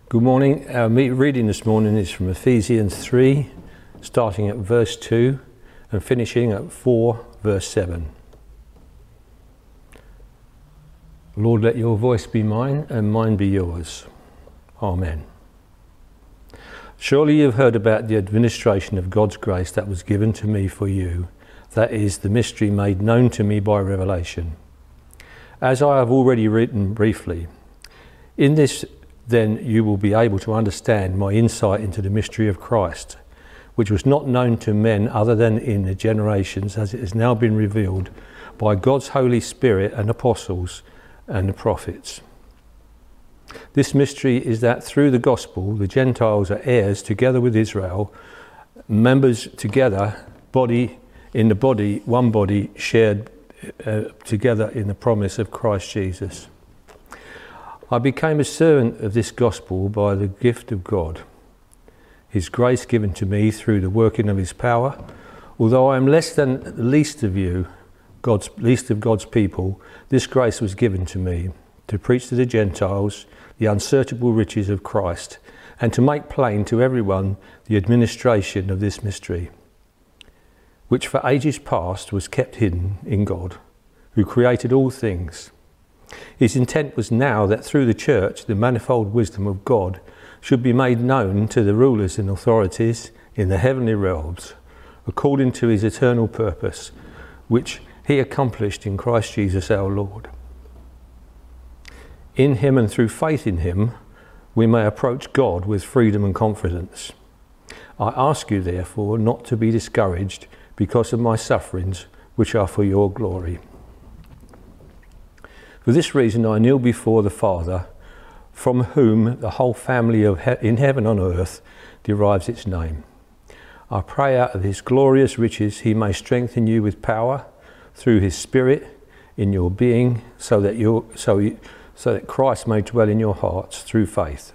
Good morning. Our reading this morning is from Ephesians 3, starting at verse 2 and finishing at 4, verse 7. Lord, let your voice be mine and mine be yours. Amen. Surely you've heard about the administration of God's grace that was given to me for you, that is, the mystery made known to me by revelation. As I have already written briefly, in this then you will be able to understand my insight into the mystery of Christ, which was not known to men other than in the generations, as it has now been revealed by God's Holy Spirit and apostles and the prophets. This mystery is that through the gospel, the Gentiles are heirs together with Israel, members together, body in the body, one body, shared together in the promise of Christ Jesus. I became a servant of this gospel by the gift of God, his grace given to me through the working of his power. Although I am less than the least of you, least of God's people, this grace was given to me to preach to the Gentiles the unsearchable riches of Christ and to make plain to everyone the administration of this mystery, which for ages past was kept hidden in God, who created all things. His intent was now that through the church the manifold wisdom of God should be made known to the rulers and authorities in the heavenly realms, according to his eternal purpose, which he accomplished in Christ Jesus our Lord. In him and through faith in him, we may approach God with freedom and confidence. I ask you, therefore, not to be discouraged because of my sufferings, which are for your glory. For this reason I kneel before the Father, from whom the whole family in heaven and on earth derives its name. I pray out of his glorious riches he may strengthen you with power through his Spirit in your being, so that Christ may dwell in your hearts through faith.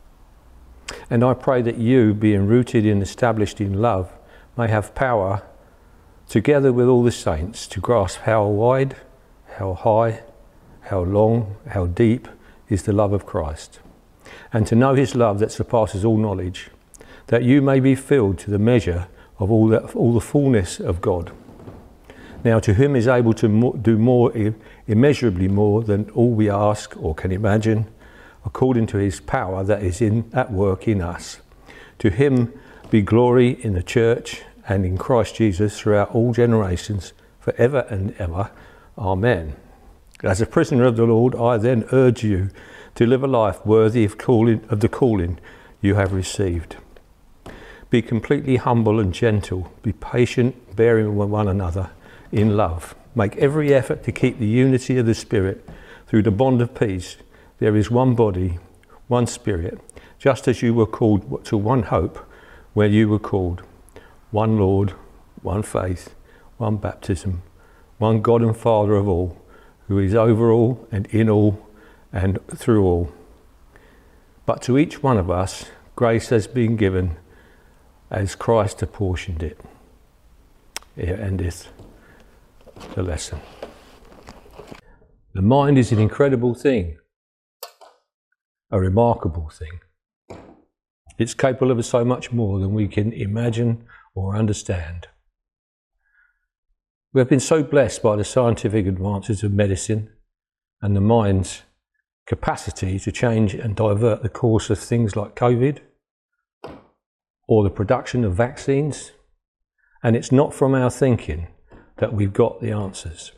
And I pray that you, being rooted and established in love, may have power, together with all the saints, to grasp how wide, how high, how long, how deep is the love of Christ, and to know his love that surpasses all knowledge, that you may be filled to the measure of all the fullness of God. Now to him is able to do more, immeasurably more than all we ask or can imagine, according to his power that is at work in us. To him be glory in the church and in Christ Jesus throughout all generations, forever and ever. Amen. As a prisoner of the Lord, I then urge you to live a life worthy of the calling you have received. Be completely humble and gentle. Be patient, bearing with one another in love. Make every effort to keep the unity of the Spirit through the bond of peace. There is one body, one Spirit, just as you were called to one hope where you were called. One Lord, one faith, one baptism, one God and Father of all, who is over all and in all and through all. But to each one of us, grace has been given as Christ apportioned it. Here endeth the lesson. The mind is an incredible thing, a remarkable thing. It's capable of so much more than we can imagine or understand. We have been so blessed by the scientific advances of medicine and the mind's capacity to change and divert the course of things like COVID or the production of vaccines. And it's not from our thinking that we've got the answers.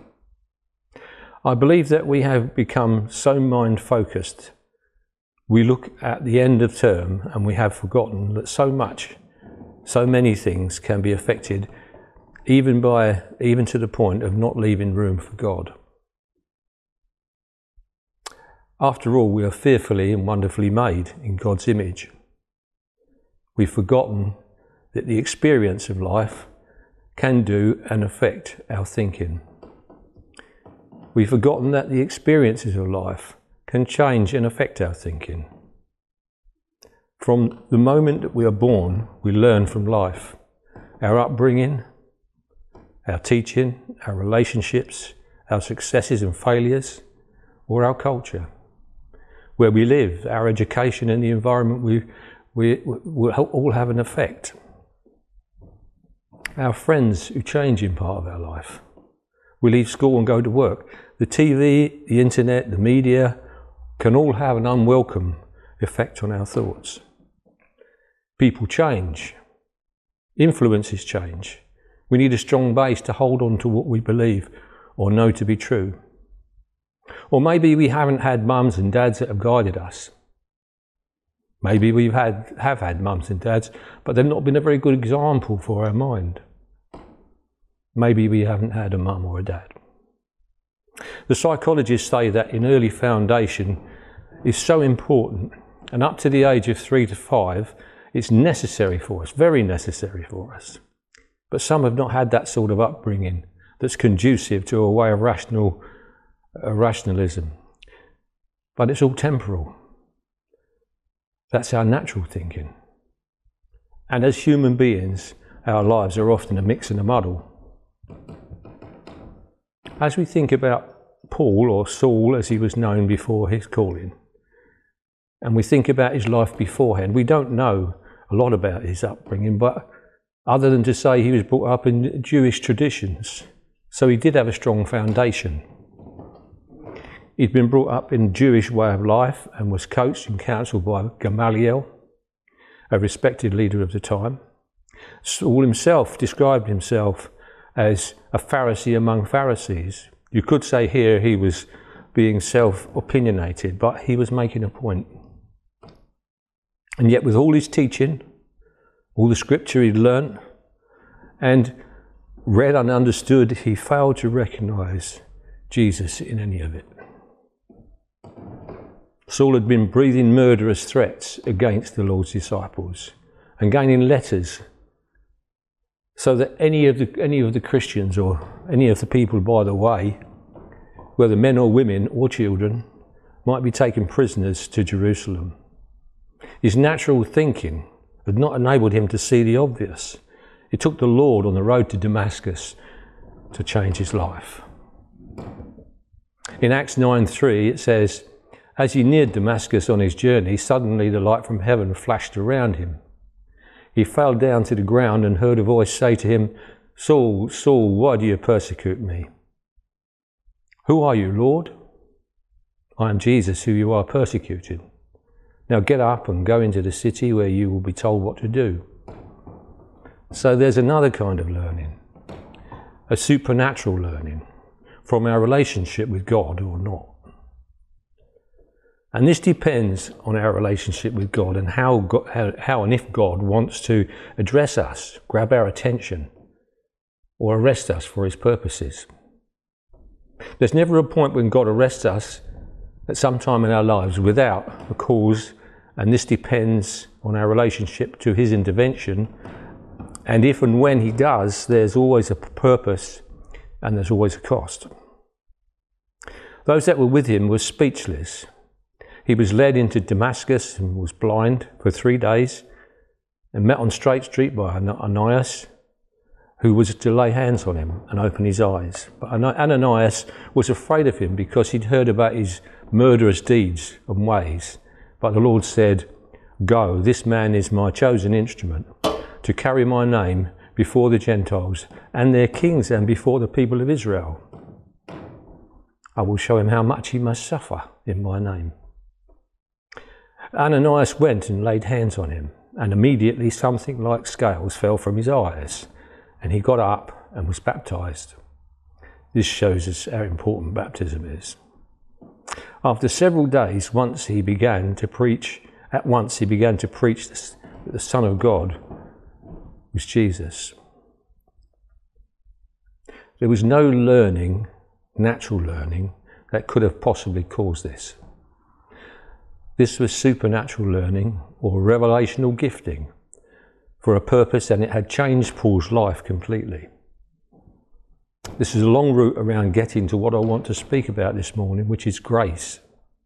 I believe that we have become so mind-focused, we look at the end of term and we have forgotten that so many things can be affected even to the point of not leaving room for God. After all, we are fearfully and wonderfully made in God's image. We've forgotten that the experience of life can do and affect our thinking. We've forgotten that the experiences of life can change and affect our thinking. From the moment that we are born, we learn from life, our upbringing, our teaching, our relationships, our successes and failures, or our culture. where we live, our education and the environment we all have an effect. Our friends who change in part of our life. We leave school and go to work. The TV, the internet, the media can all have an unwelcome effect on our thoughts. People change. Influences change. We need a strong base to hold on to what we believe or know to be true. Or maybe we haven't had mums and dads that have guided us. Maybe we have had mums and dads, but they've not been a very good example for our mind. Maybe we haven't had a mum or a dad. The psychologists say that in early foundation is so important, and up to the age of 3 to 5, it's necessary for us, very necessary for us. But some have not had that sort of upbringing that's conducive to a way of rationalism. But it's all temporal. That's our natural thinking. And as human beings, our lives are often a mix and a muddle. As we think about Paul, or Saul as he was known before his calling, and we think about his life beforehand, we don't know a lot about his upbringing, but other than to say he was brought up in Jewish traditions, so he did have a strong foundation. He'd been brought up in a Jewish way of life and was coached and counselled by Gamaliel, a respected leader of the time. Saul himself described himself as a Pharisee among Pharisees. You could say here he was being self-opinionated, but he was making a point. And yet with all his teaching, all the scripture he'd learnt and read and understood, he failed to recognise Jesus in any of it. Saul had been breathing murderous threats against the Lord's disciples and gaining letters so that any of the Christians or any of the people by the way, whether men or women or children, might be taken prisoners to Jerusalem. His natural thinking had not enabled him to see the obvious. It took the Lord on the road to Damascus to change his life. In Acts 9:3 it says, as he neared Damascus on his journey, suddenly the light from heaven flashed around him. He fell down to the ground and heard a voice say to him, Saul, Saul, why do you persecute me? Who are you, Lord? I am Jesus, who you are persecuting. Now get up and go into the city where you will be told what to do. So there's another kind of learning, a supernatural learning from our relationship with God or not. And this depends on our relationship with God and how and if God wants to address us, grab our attention, or arrest us for his purposes. There's never a point when God arrests us at some time in our lives without a cause, and this depends on our relationship to his intervention. And if and when he does, there's always a purpose and there's always a cost. Those that were with him were speechless. He was led into Damascus and was blind for 3 days and met on Straight Street by Ananias, who was to lay hands on him and open his eyes. But Ananias was afraid of him because he'd heard about his murderous deeds and ways. But the Lord said, go, this man is my chosen instrument to carry my name before the Gentiles and their kings and before the people of Israel. I will show him how much he must suffer in my name. Ananias went and laid hands on him, and immediately something like scales fell from his eyes, and he got up and was baptized. This shows us how important baptism is. After several days, at once he began to preach that the Son of God was Jesus. There was no learning, natural learning, that could have possibly caused this. This was supernatural learning or revelational gifting for a purpose, and it had changed Paul's life completely. This is a long route around getting to what I want to speak about this morning, which is grace.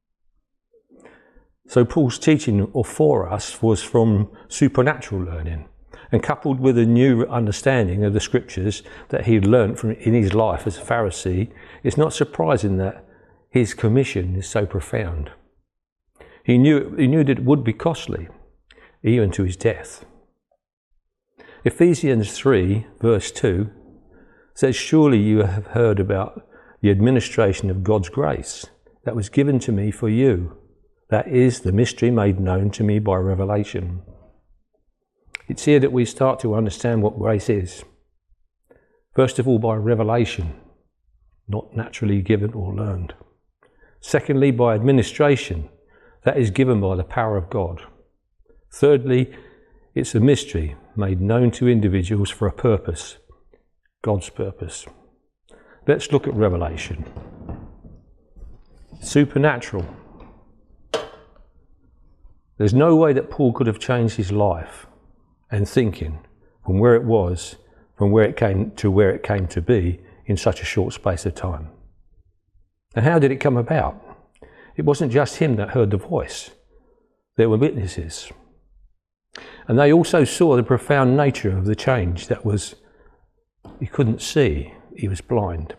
So Paul's teaching for us was from supernatural learning, and coupled with a new understanding of the scriptures that he'd learnt in his life as a Pharisee, it's not surprising that his commission is so profound. He knew that it would be costly, even to his death. Ephesians 3, verse 2 says, "Surely you have heard about the administration of God's grace that was given to me for you. That is the mystery made known to me by revelation." It's here that we start to understand what grace is. First of all, by revelation, not naturally given or learned. Secondly, by administration, that is given by the power of God. Thirdly, it's a mystery made known to individuals for a purpose, God's purpose. Let's look at revelation. Supernatural. There's no way that Paul could have changed his life and thinking from where it was, from where it came to be in such a short space of time. And how did it come about? It wasn't just him that heard the voice. There were witnesses. And they also saw the profound nature of the change that was, he couldn't see, he was blind.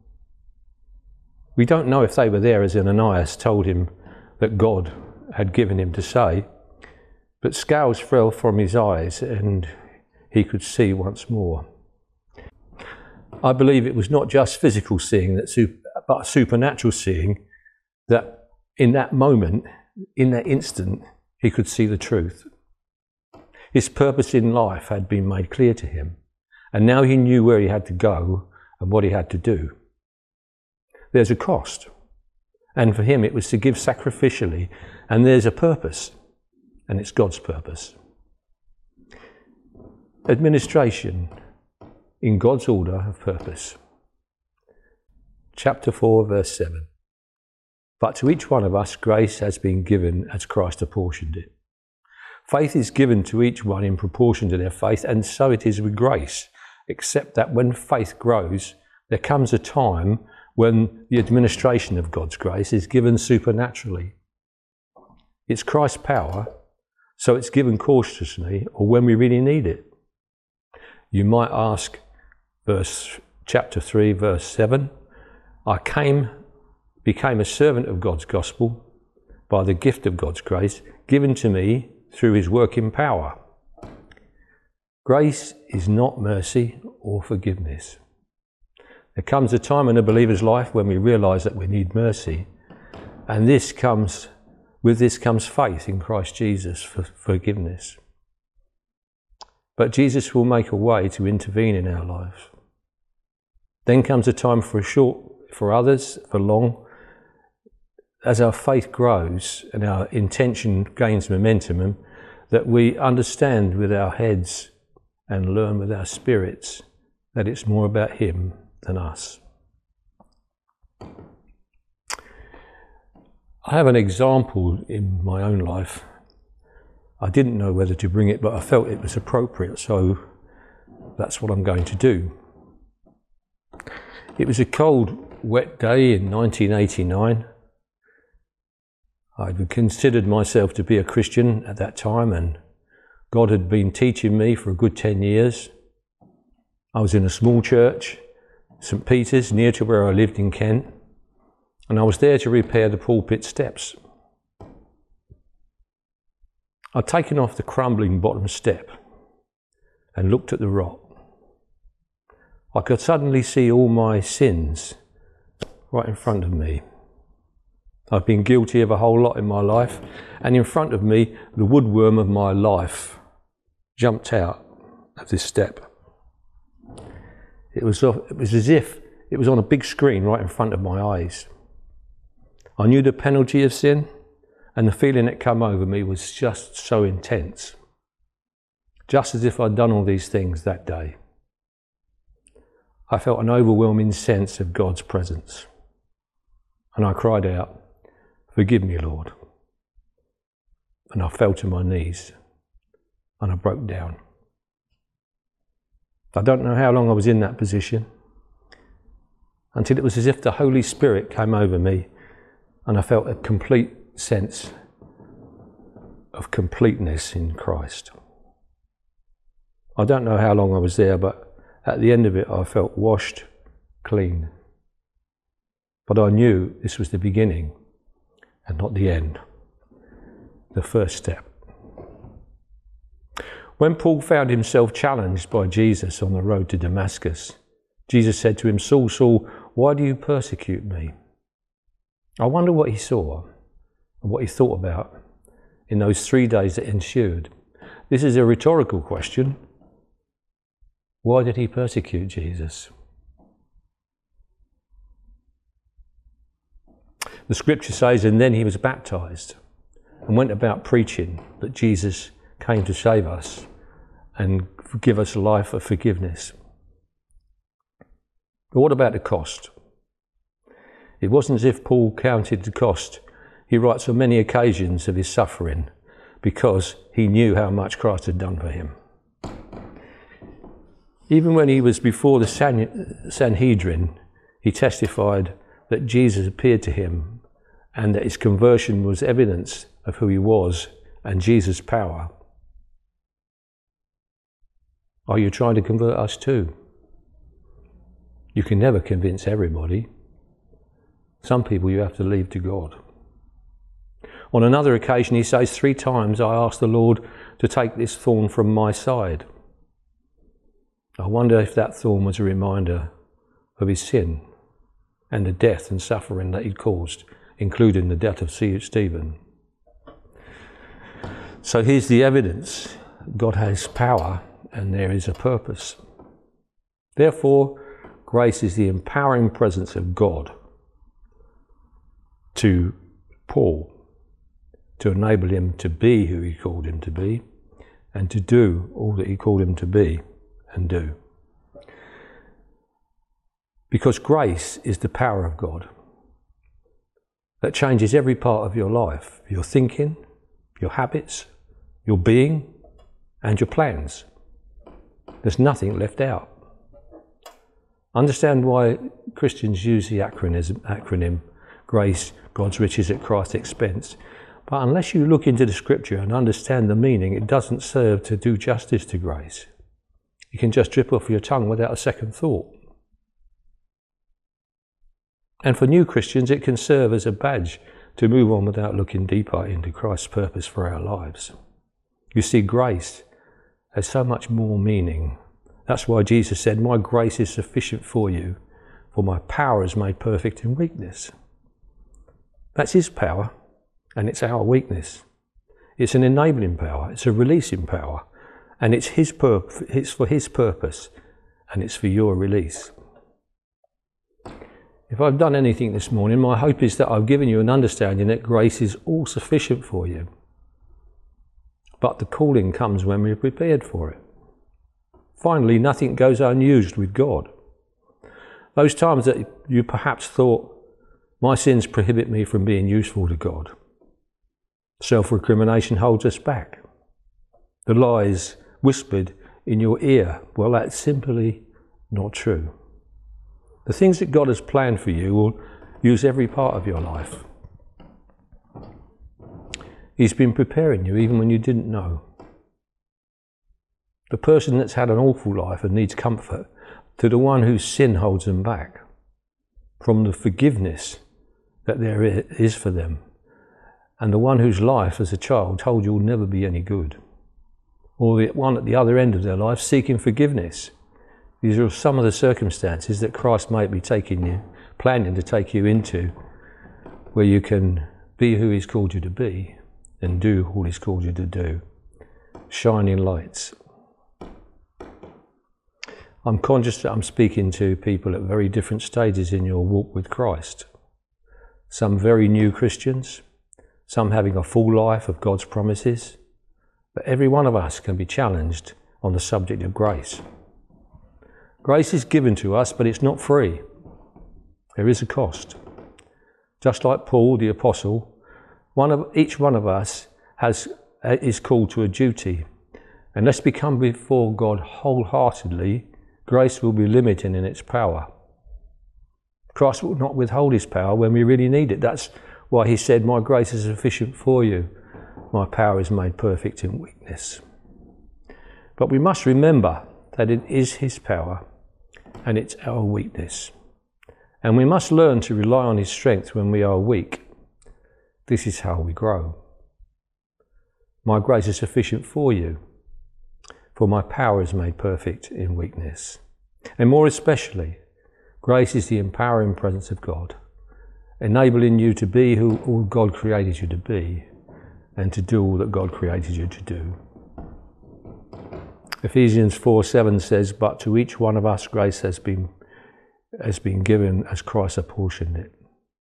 We don't know if they were there as Ananias told him that God had given him to say, but scales fell from his eyes and he could see once more. I believe it was not just physical seeing, but supernatural seeing, that in that moment, in that instant, he could see the truth. His purpose in life had been made clear to him, and now he knew where he had to go and what he had to do. There's a cost, and for him it was to give sacrificially, and there's a purpose, and it's God's purpose. Administration in God's order of purpose. Chapter 4, verse 7. "But to each one of us grace has been given as Christ apportioned it. Faith is given to each one in proportion to their faith, and so it is with grace, except that when faith grows, there comes a time when the administration of God's grace is given supernaturally. It's Christ's power, so it's given cautiously or when we really need it. You might ask, chapter 3, verse 7, "I became a servant of God's gospel by the gift of God's grace given to me through his working power." Grace is not mercy or forgiveness. There comes a time in a believer's life when we realise that we need mercy, and with this comes faith in Christ Jesus for forgiveness. But Jesus will make a way to intervene in our lives. Then comes a time for others, for long, as our faith grows and our intention gains momentum, that we understand with our heads and learn with our spirits that it's more about him than us. I have an example in my own life. I didn't know whether to bring it, but I felt it was appropriate, so that's what I'm going to do. It was a cold, wet day in 1989. I'd considered myself to be a Christian at that time, and God had been teaching me for a good 10 years. I was in a small church, St. Peter's, near to where I lived in Kent, and I was there to repair the pulpit steps. I'd taken off the crumbling bottom step and looked at the rot. I could suddenly see all my sins right in front of me. I've been guilty of a whole lot in my life, and in front of me, the woodworm of my life jumped out of this step. It was as if it was on a big screen right in front of my eyes. I knew the penalty of sin, and the feeling that came over me was just so intense. Just as if I'd done all these things that day. I felt an overwhelming sense of God's presence. And I cried out, "Forgive me, Lord." And I fell to my knees and I broke down. I don't know how long I was in that position until it was as if the Holy Spirit came over me and I felt a complete sense of completeness in Christ. I don't know how long I was there, but at the end of it I felt washed clean. But I knew this was the beginning and not the end. the first step. When Paul found himself challenged by Jesus on the road to Damascus, Jesus said to him, "Saul, Saul, why do you persecute me?" I wonder what he saw and what he thought about in those 3 days that ensued. This is a rhetorical question. Why did he persecute Jesus? The scripture says, and then he was baptized and went about preaching that Jesus came to save us and give us a life of forgiveness. But what about the cost? It wasn't as if Paul counted the cost. He writes on many occasions of his suffering because he knew how much Christ had done for him. Even when he was before the Sanhedrin, he testified that Jesus appeared to him and that his conversion was evidence of who he was and Jesus' power. Are you trying to convert us too? You can never convince everybody. Some people you have to leave to God. On another occasion, he says, 3 times I asked the Lord to take this thorn from my side. I wonder if that thorn was a reminder of his sin and the death and suffering that he'd caused, including the death of Stephen. So here's the evidence. God has power and there is a purpose. Therefore, grace is the empowering presence of God to Paul, to enable him to be who he called him to be and to do all that he called him to be and do. Because grace is the power of God that changes every part of your life, your thinking, your habits, your being, and your plans. There's nothing left out. Understand why Christians use the acronym GRACE, God's riches at Christ's expense. But unless you look into the scripture and understand the meaning, it doesn't serve to do justice to grace. You can just drip off your tongue without a second thought. And for new Christians, it can serve as a badge to move on without looking deeper into Christ's purpose for our lives. You see, grace has so much more meaning. That's why Jesus said, "My grace is sufficient for you, for my power is made perfect in weakness." That's his power, and it's our weakness. It's an enabling power, it's a releasing power, and it's for his purpose, and it's for your release. If I've done anything this morning, my hope is that I've given you an understanding that grace is all sufficient for you. But the calling comes when we're prepared for it. Finally, nothing goes unused with God. Those times that you perhaps thought, my sins prohibit me from being useful to God. Self-recrimination holds us back. The lies whispered in your ear, well, that's simply not true. The things that God has planned for you will use every part of your life. He's been preparing you even when you didn't know. The person that's had an awful life and needs comfort, to the one whose sin holds them back from the forgiveness that there is for them, and the one whose life as a child told you will never be any good, or the one at the other end of their life seeking forgiveness. These are some of the circumstances that Christ might be planning to take you into, where you can be who he's called you to be and do all he's called you to do. Shining lights. I'm conscious that I'm speaking to people at very different stages in your walk with Christ. Some very new Christians, some having a full life of God's promises, but every one of us can be challenged on the subject of grace. Grace is given to us, but it's not free. There is a cost. Just like Paul, the apostle, each one of us is called to a duty. Unless we come before God wholeheartedly, grace will be limited in its power. Christ will not withhold his power when we really need it. That's why he said, my grace is sufficient for you. My power is made perfect in weakness. But we must remember that it is his power and it's our weakness. And we must learn to rely on his strength when we are weak. This is how we grow. My grace is sufficient for you, for my power is made perfect in weakness. And more especially, grace is the empowering presence of God, enabling you to be who all God created you to be and to do all that God created you to do. Ephesians 4:7 says, "But to each one of us grace has been given as Christ apportioned it."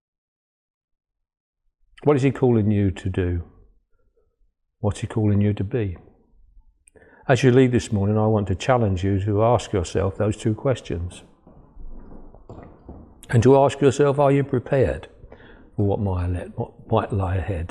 What is he calling you to do? What's he calling you to be? As you leave this morning, I want to challenge you to ask yourself those two questions. And to ask yourself, are you prepared for what might lie ahead?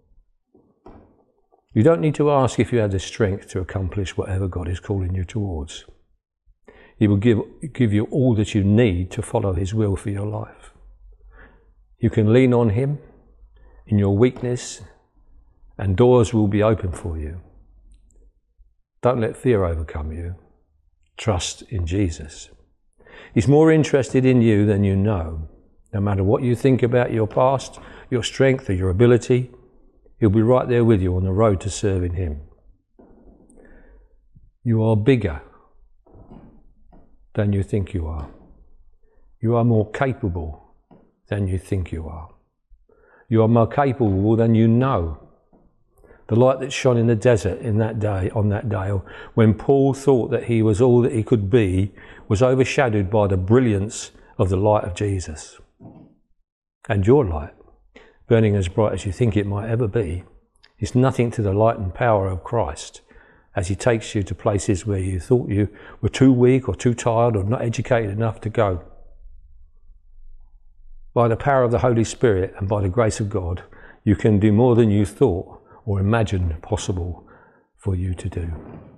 You don't need to ask if you have the strength to accomplish whatever God is calling you towards. He will give you all that you need to follow his will for your life. You can lean on him in your weakness, and doors will be open for you. Don't let fear overcome you. Trust in Jesus. He's more interested in you than you know. No matter what you think about your past, your strength or your ability, he'll be right there with you on the road to serving him. You are bigger than you think you are. You are more capable than you think you are. You are more capable than you know. The light that shone in the desert on that day, when Paul thought that he was all that he could be, was overshadowed by the brilliance of the light of Jesus. And your light, burning as bright as you think it might ever be, is nothing to the light and power of Christ as he takes you to places where you thought you were too weak or too tired or not educated enough to go. By the power of the Holy Spirit and by the grace of God, you can do more than you thought or imagined possible for you to do.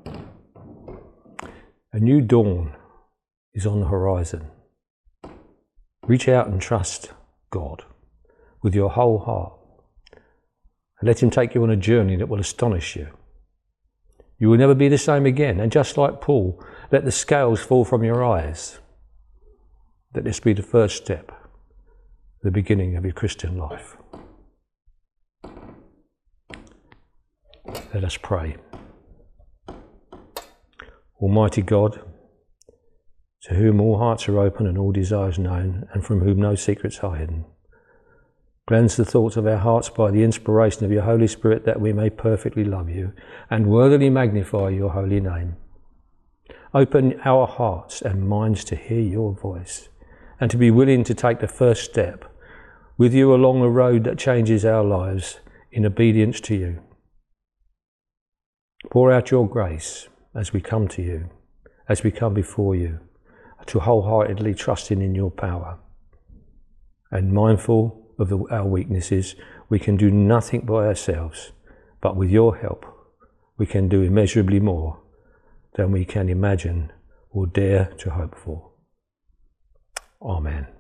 A new dawn is on the horizon. Reach out and trust God with your whole heart. And let him take you on a journey that will astonish you. You will never be the same again. And just like Paul, let the scales fall from your eyes. Let this be the first step, the beginning of your Christian life. Let us pray. Almighty God, to whom all hearts are open and all desires known, and from whom no secrets are hidden, cleanse the thoughts of our hearts by the inspiration of your Holy Spirit, that we may perfectly love you and worthily magnify your holy name. Open our hearts and minds to hear your voice and to be willing to take the first step with you along the road that changes our lives in obedience to you. Pour out your grace as we come to you, as we come before you, to wholeheartedly trusting in your power. And mindful of our weaknesses, we can do nothing by ourselves, but with your help, we can do immeasurably more than we can imagine or dare to hope for. Amen.